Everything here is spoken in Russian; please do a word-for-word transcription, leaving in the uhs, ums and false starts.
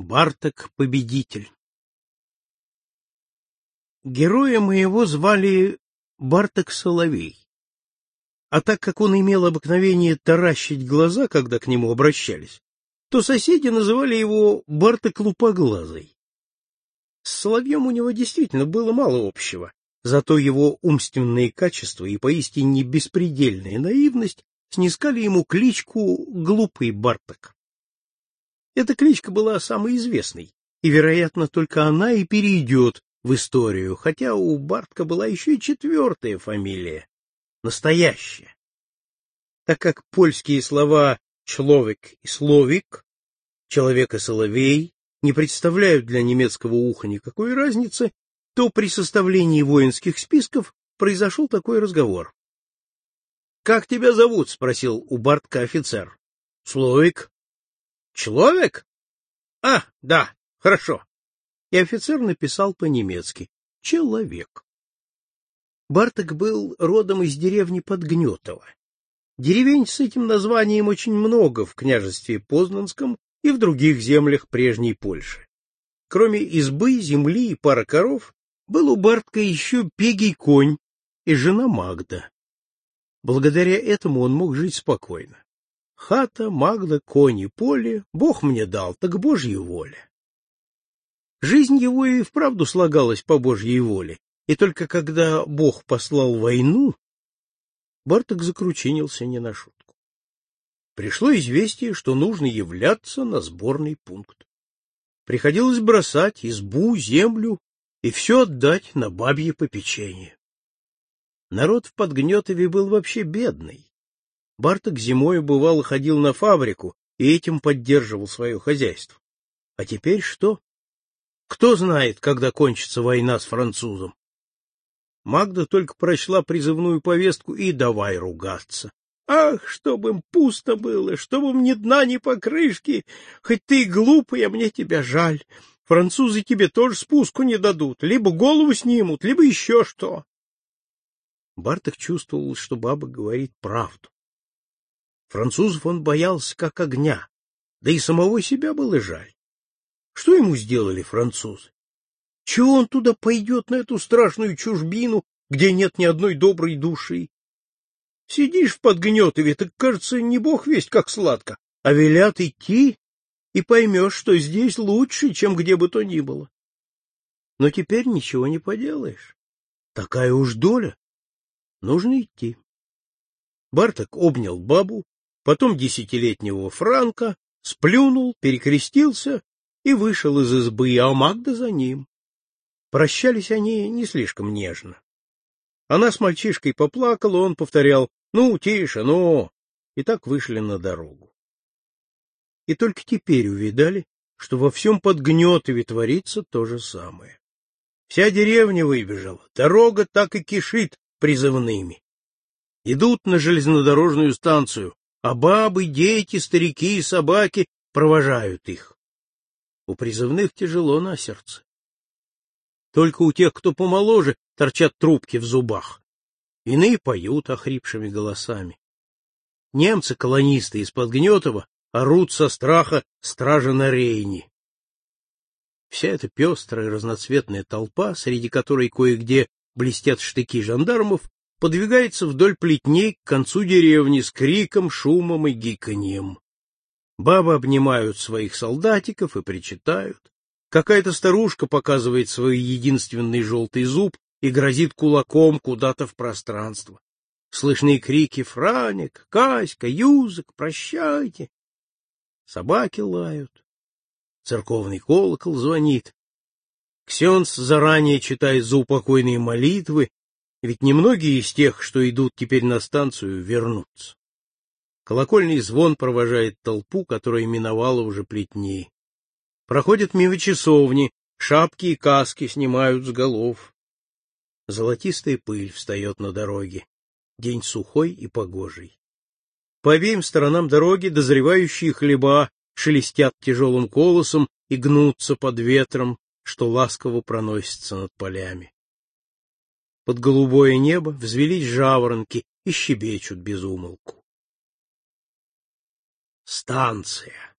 Барток-победитель. Героя моего звали Барток-соловей, а так как он имел обыкновение таращить глаза, когда к нему обращались, то соседи называли его Барток-лупоглазый. С соловьем у него действительно было мало общего, зато его умственные качества и поистине беспредельная наивность снискали ему кличку «Глупый Барток». Эта кличка была самой известной, и, вероятно, только она и перейдет в историю, хотя у Бартка была еще и четвертая фамилия, настоящая. Так как польские слова «человек» и «словик», «человек» и «соловей» не представляют для немецкого уха никакой разницы, то при составлении воинских списков произошел такой разговор. — Как тебя зовут? — спросил у Бартка офицер. — Словик. — Человек? — А, да, хорошо. И офицер написал по-немецки «человек». Барток был родом из деревни Подгнетово. Деревень с этим названием очень много в княжестве Познанском и в других землях прежней Польши. Кроме избы, земли и пары коров, был у Бартка еще пегий конь и жена Магда. Благодаря этому он мог жить спокойно. Хата, Магда, конь и поле Бог мне дал, так Божья воля. Жизнь его и вправду слагалась по Божьей воле, и только когда Бог послал войну, Барток закручинился не на шутку. Пришло известие, что нужно являться на сборный пункт. Приходилось бросать избу, землю и все отдать на бабье попечение. Народ в Подгнетове был вообще бедный. Барток зимою бывало ходил на фабрику и этим поддерживал свое хозяйство. А теперь что? Кто знает, когда кончится война с французом? Магда только прочла призывную повестку и давай ругаться. Ах, чтобы им пусто было, чтобы им ни дна, ни покрышки, хоть ты и глупый, а мне тебя жаль. Французы тебе тоже спуску не дадут, либо голову снимут, либо еще что. Барток чувствовал, что баба говорит правду. Французов он боялся как огня, да и самого себя было жаль. Что ему сделали французы? Чего он туда пойдет, на эту страшную чужбину, где нет ни одной доброй души? Сидишь в Подгнетове, так, кажется, не бог весть как сладко, а велят идти, и поймешь, что здесь лучше, чем где бы то ни было. Но теперь ничего не поделаешь. Такая уж доля. Нужно идти. Барток обнял бабу, потом десятилетнего Франка, сплюнул, перекрестился и вышел из избы, а Магда за ним. Прощались они не слишком нежно. Она с мальчишкой поплакала, он повторял «Ну, тише, ну!» и так вышли на дорогу. И только теперь увидали, что во всем Подгнетове творится то же самое. Вся деревня выбежала, дорога так и кишит призывными. Идут на железнодорожную станцию, а бабы, дети, старики и собаки провожают их. У призывных тяжело на сердце. Только у тех, кто помоложе, торчат трубки в зубах. Иные поют охрипшими голосами. Немцы-колонисты из Подгнетова орут со страха стража на Рейне. Вся эта пестрая разноцветная толпа, среди которой кое-где блестят штыки жандармов, подвигается вдоль плетней к концу деревни с криком, шумом и гиканьем. Бабы обнимают своих солдатиков и причитают. Какая-то старушка показывает свой единственный желтый зуб и грозит кулаком куда-то в пространство. Слышны крики «Франик! Каська! Юзик! Прощайте!» Собаки лают. Церковный колокол звонит. Ксенц заранее читает заупокойные молитвы, ведь немногие из тех, что идут теперь на станцию, вернутся. Колокольный звон провожает толпу, которая миновала уже плетни. Проходят мимо часовни, шапки и каски снимают с голов. Золотистая пыль встает на дороге. День сухой и погожий. По обеим сторонам дороги дозревающие хлеба шелестят тяжелым колосом и гнутся под ветром, что ласково проносится над полями. Под голубое небо взвелись жаворонки и щебечут без умолку. Станция.